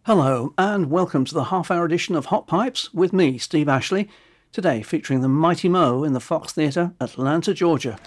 Hello, and welcome to the half-hour edition of Hot Pipes with me, Steve Ashley, today featuring the Mighty Mo in the Fox Theatre, Atlanta, Georgia.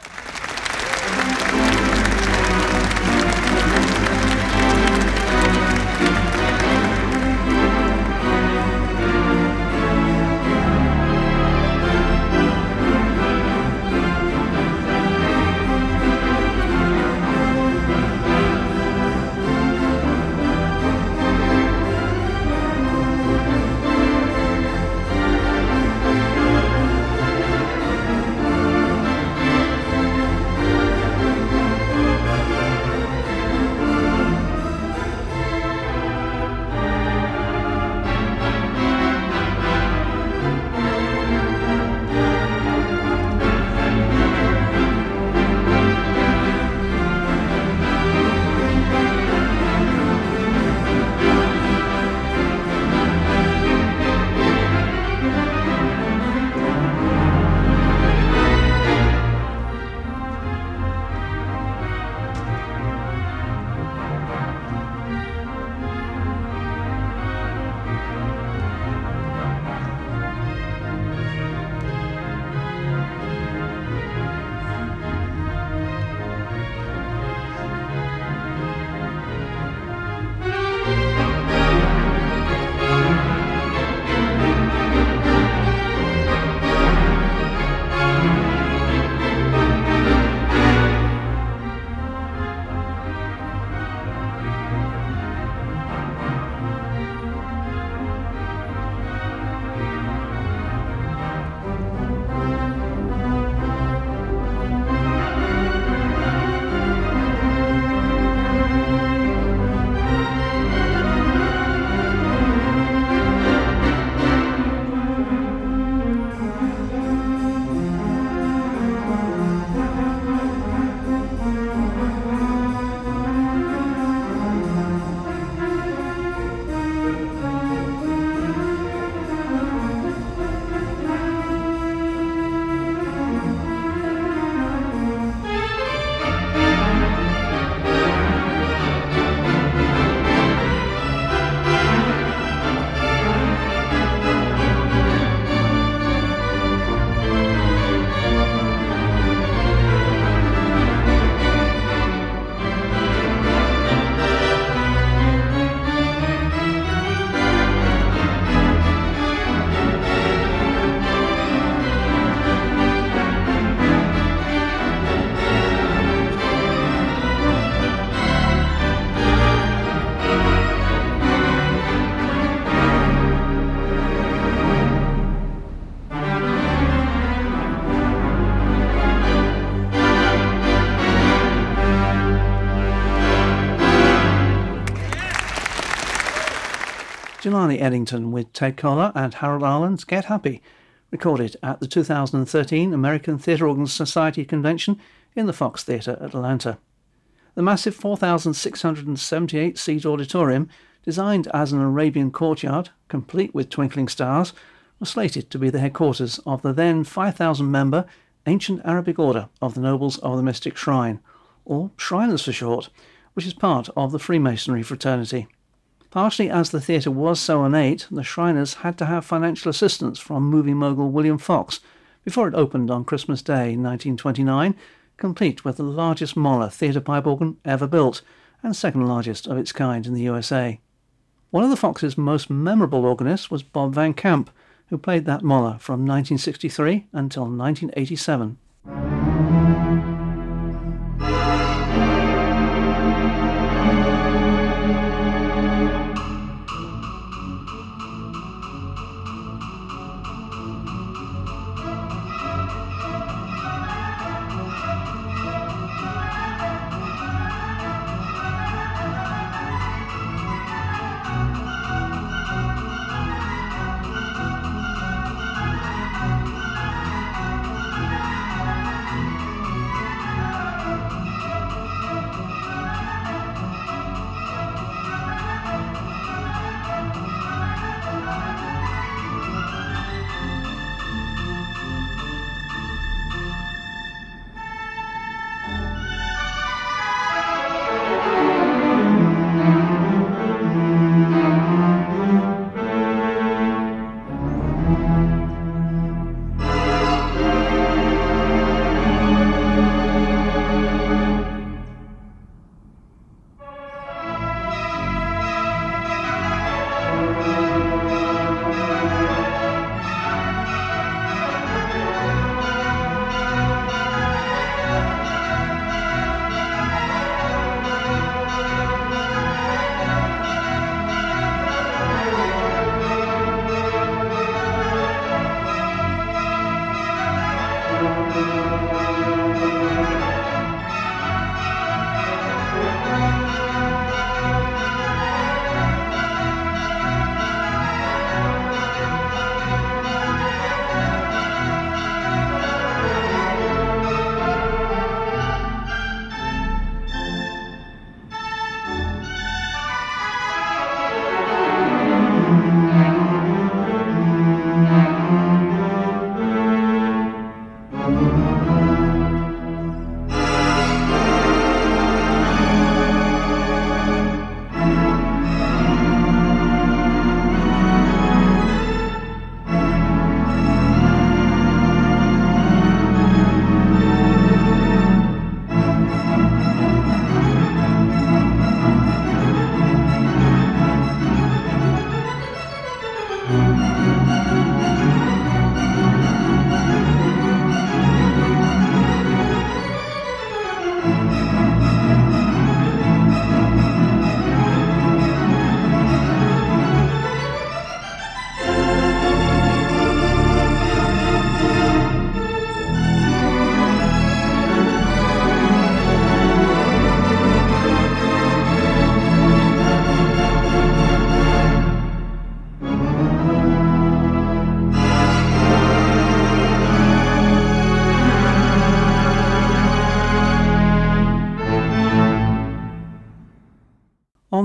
Jelani Eddington with Ted Koller and Harold Arlen's Get Happy, recorded at the 2013 American Theatre Organs Society Convention in the Fox Theatre, Atlanta. The massive 4,678-seat auditorium, designed as an Arabian courtyard, complete with twinkling stars, was slated to be the headquarters of the then 5,000-member Ancient Arabic Order of the Nobles of the Mystic Shrine, or Shriners for short, which is part of the Freemasonry fraternity. Partially as the theatre was so ornate, the Shriners had to have financial assistance from movie mogul William Fox before it opened on Christmas Day 1929, complete with the largest Moller theatre pipe organ ever built and second largest of its kind in the USA. One of the Fox's most memorable organists was Bob Van Camp, who played that Moller from 1963 until 1987.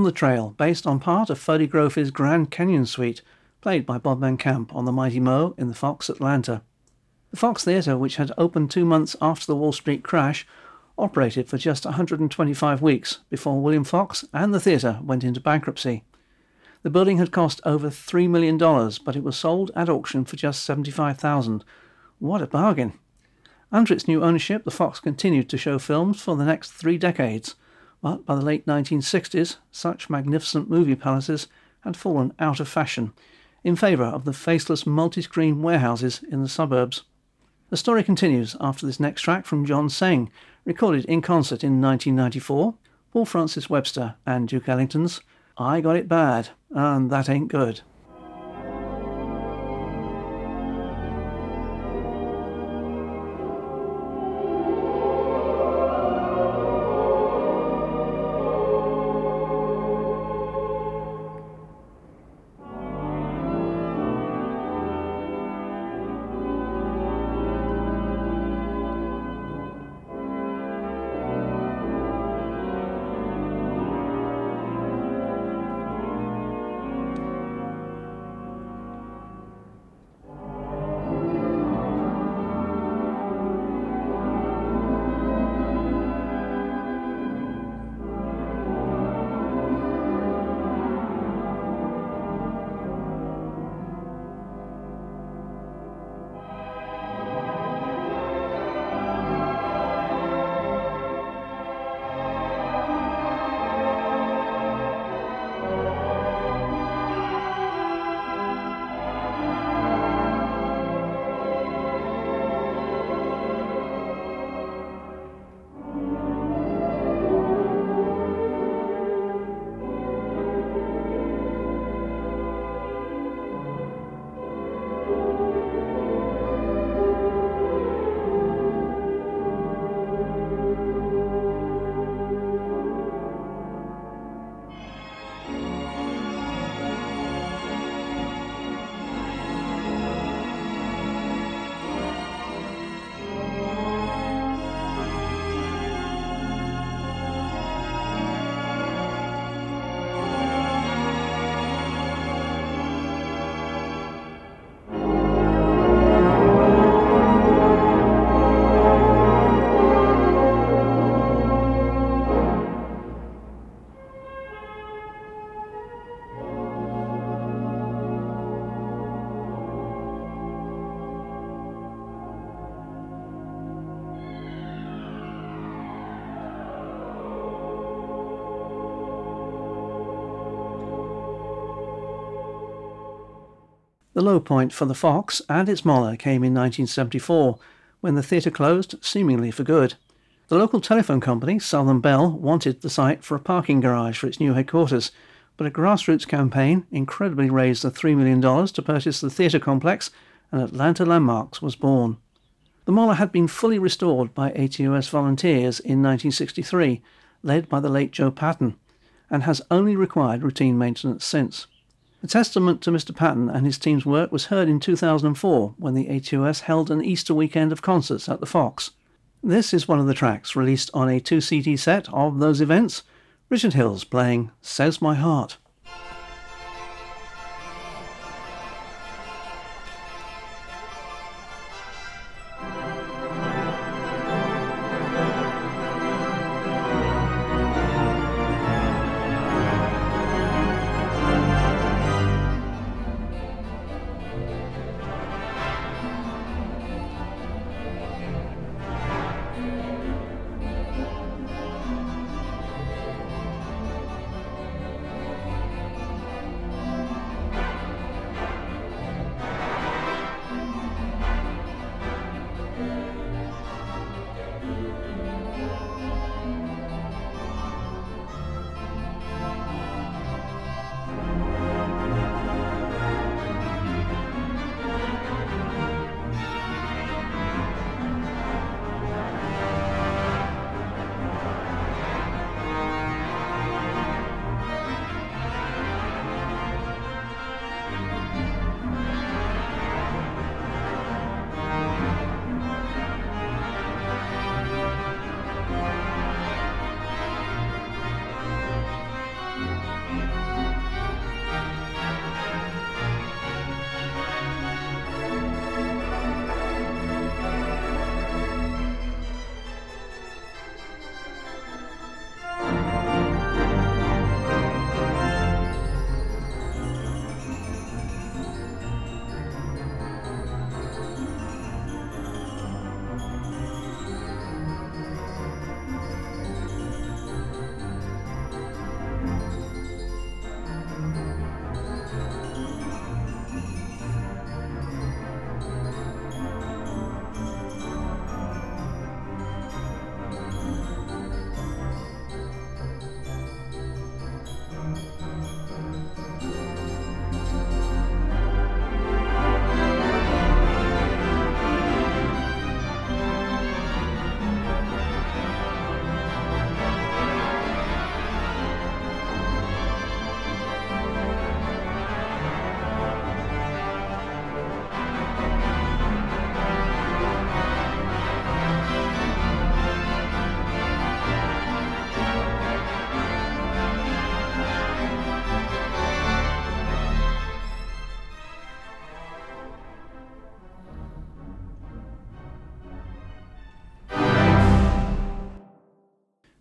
the Trail, based on part of Freddie Groff's Grand Canyon Suite, played by Bob Van Camp on the Mighty Mo in the Fox Atlanta. The Fox Theatre, which had opened 2 months after the Wall Street crash, operated for just 125 weeks before William Fox and the theatre went into bankruptcy. The building had cost over $3 million, but it was sold at auction for just $75,000. What a bargain! Under its new ownership, the Fox continued to show films for the next 3 decades, but by the late 1960s, such magnificent movie palaces had fallen out of fashion in favour of the faceless multi-screen warehouses in the suburbs. The story continues after this next track from John Sayre, recorded in concert in 1994, Paul Francis Webster and Duke Ellington's I Got It Bad, and That Ain't Good. The low point for the Fox and its molar came in 1974, when the theatre closed, seemingly for good. The local telephone company, Southern Bell, wanted the site for a parking garage for its new headquarters, but a grassroots campaign incredibly raised the $3 million to purchase the theatre complex, and Atlanta Landmarks was born. The molar had been fully restored by ATOS volunteers in 1963, led by the late Joe Patton, and has only required routine maintenance since. A testament to Mr. Patton and his team's work was heard in 2004 when the ATOS held an Easter weekend of concerts at the Fox. This is one of the tracks released on a 2-CD set of those events, Richard Hills playing Says My Heart.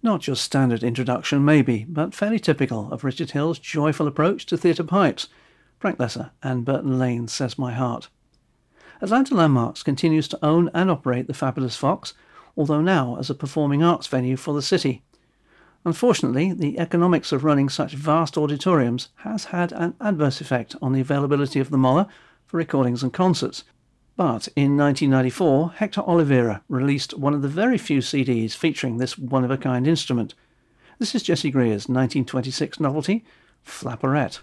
Not your standard introduction, maybe, but fairly typical of Richard Hill's joyful approach to theatre pipes. Frank Lesser and Burton Lane, says my heart. Atlanta Landmarks continues to own and operate the Fabulous Fox, although now as a performing arts venue for the city. Unfortunately, the economics of running such vast auditoriums has had an adverse effect on the availability of the Moller for recordings and concerts. But in 1994, Hector Oliveira released one of the very few CDs featuring this one-of-a-kind instrument. This is Jessie Greer's 1926 novelty, Flapperette.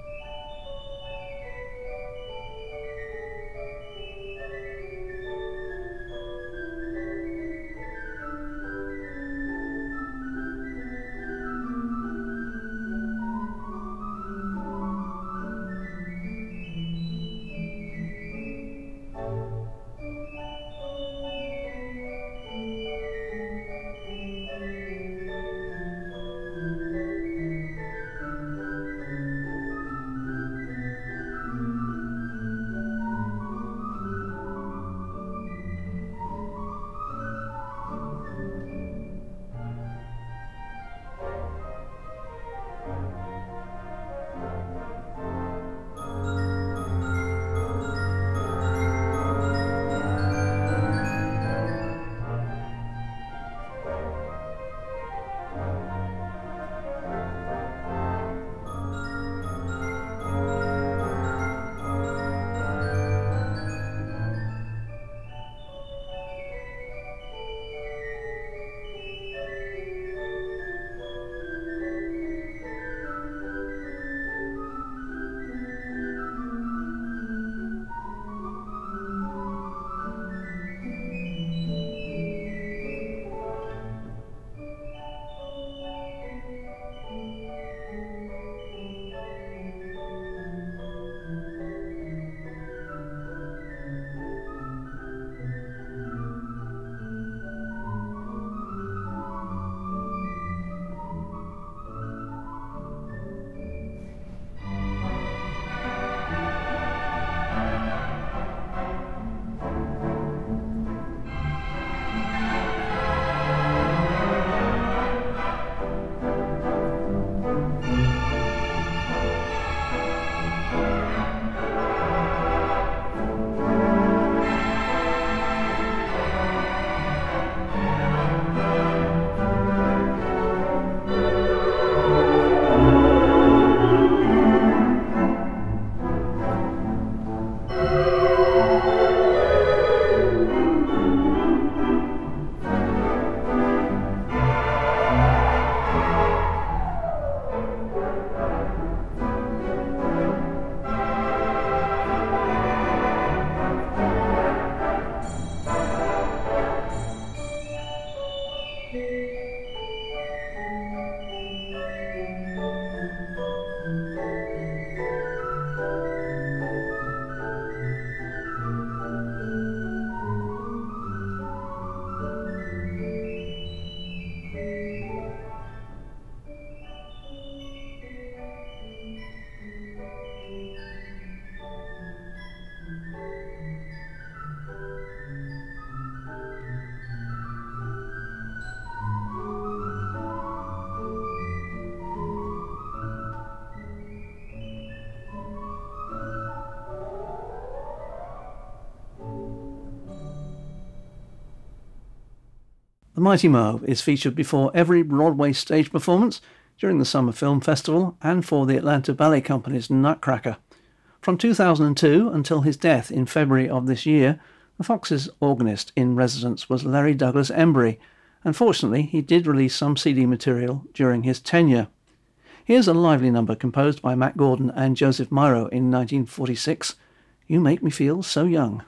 The Mighty Mo is featured before every Broadway stage performance, during the Summer Film Festival, and for the Atlanta Ballet Company's Nutcracker. From 2002 until his death in February of this year, the Fox's organist in residence was Larry Douglas Embry, and fortunately he did release some CD material during his tenure. Here's a lively number composed by Matt Gordon and Joseph Miro in 1946, You Make Me Feel So Young.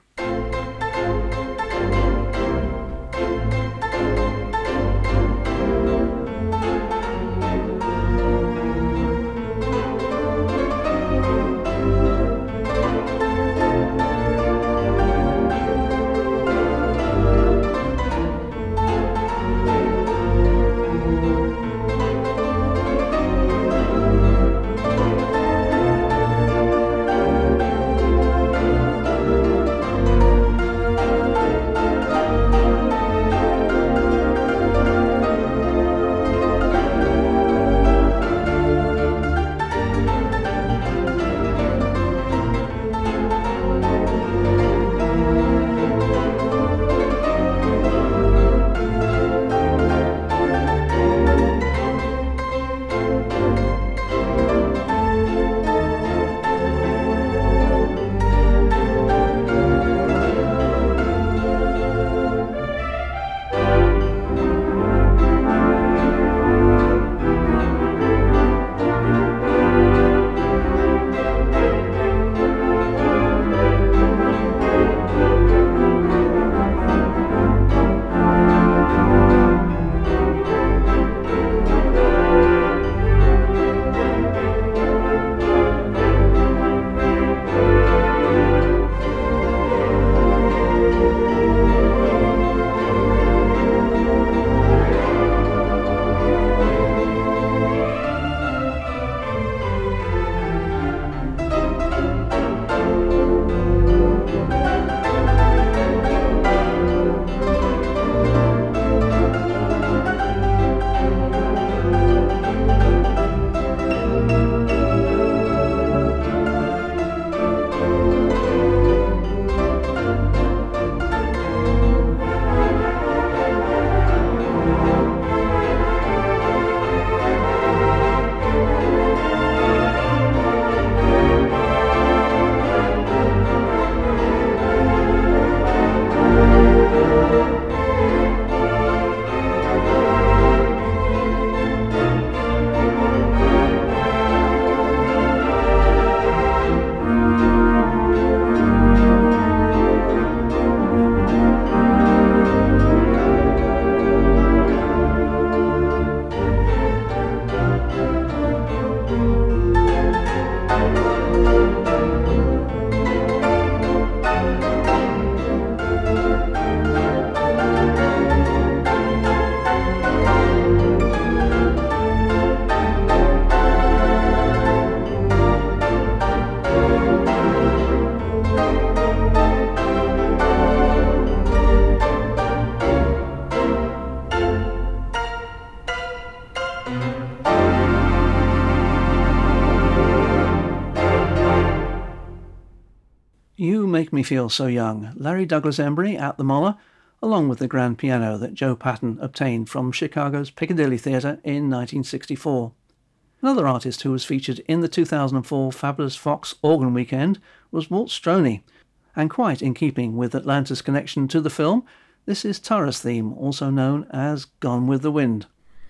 You Make Me Feel So Young, Larry Douglas Embry at the Moller, along with the grand piano that Joe Patton obtained from Chicago's Piccadilly Theatre in 1964. Another artist who was featured in the 2004 Fabulous Fox Organ Weekend was Walt Stroney, and quite in keeping with Atlanta's connection to the film, this is Tara's theme, also known as Gone with the Wind.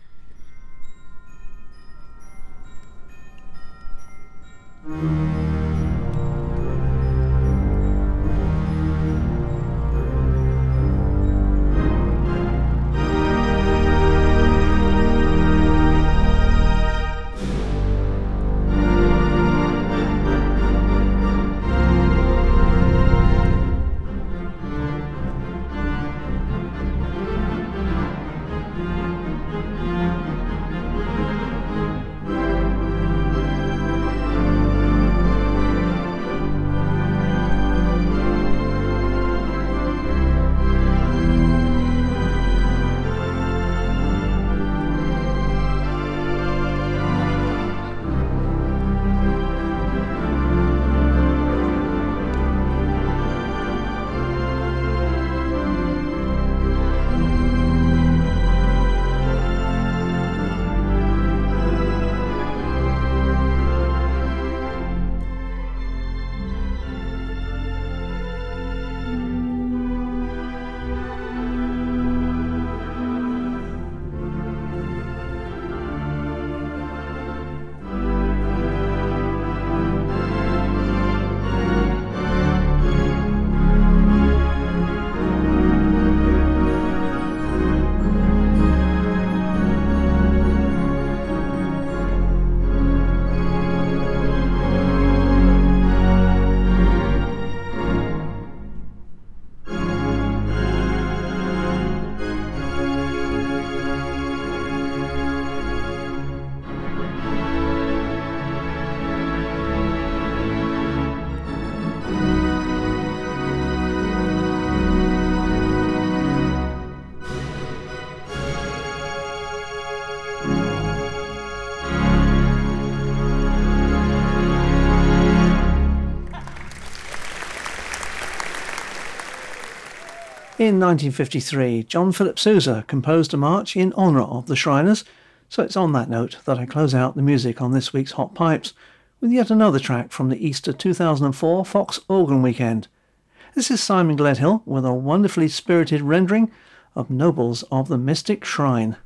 In 1953, John Philip Sousa composed a march in honour of the Shriners, so it's on that note that I close out the music on this week's Hot Pipes with yet another track from the Easter 2004 Fox Organ Weekend. This is Simon Gledhill with a wonderfully spirited rendering of Nobles of the Mystic Shrine.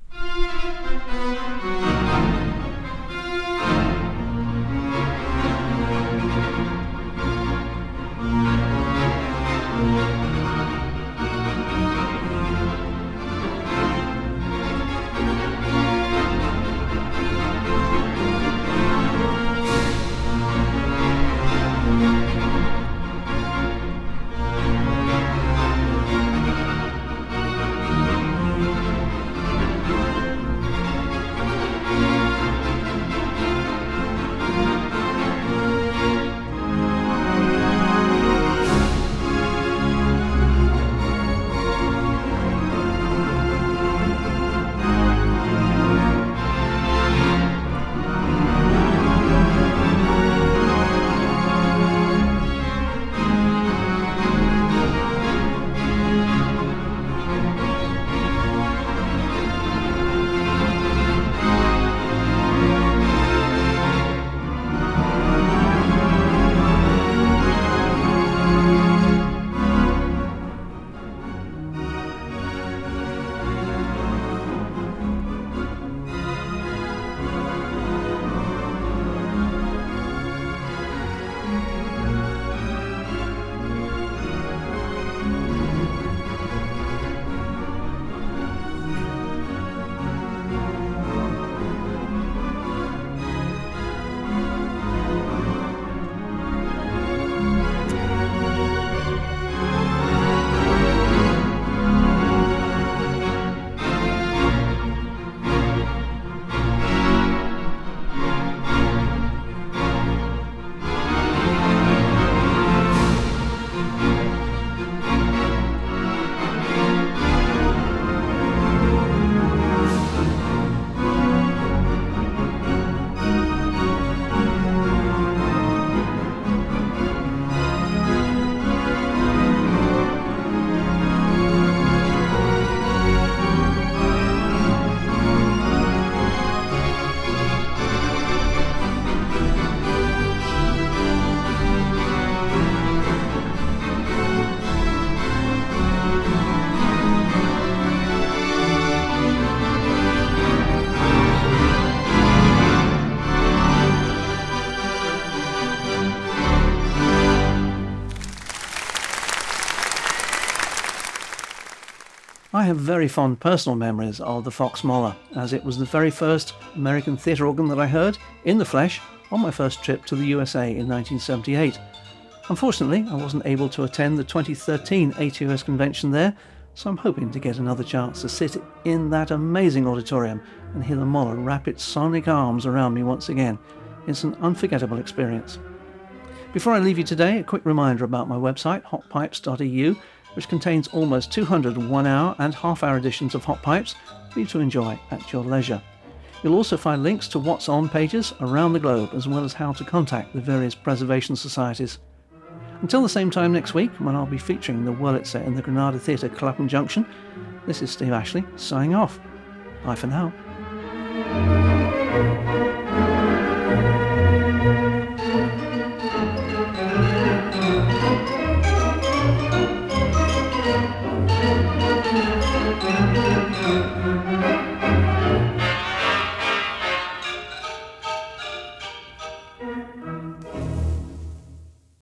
I have very fond personal memories of the Fox Moller, as it was the very first American theatre organ that I heard in the flesh on my first trip to the USA in 1978. Unfortunately, I wasn't able to attend the 2013 ATOS convention there, so I'm hoping to get another chance to sit in that amazing auditorium and hear the Moller wrap its sonic arms around me once again. It's an unforgettable experience. Before I leave you today, a quick reminder about my website, hotpipes.eu, which contains almost 200 one-hour and half-hour editions of Hot Pipes for you to enjoy at your leisure. You'll also find links to What's On pages around the globe, as well as how to contact the various preservation societies. Until the same time next week, when I'll be featuring the Wurlitzer in the Granada Theatre, Clapham Junction, this is Steve Ashley signing off. Bye for now.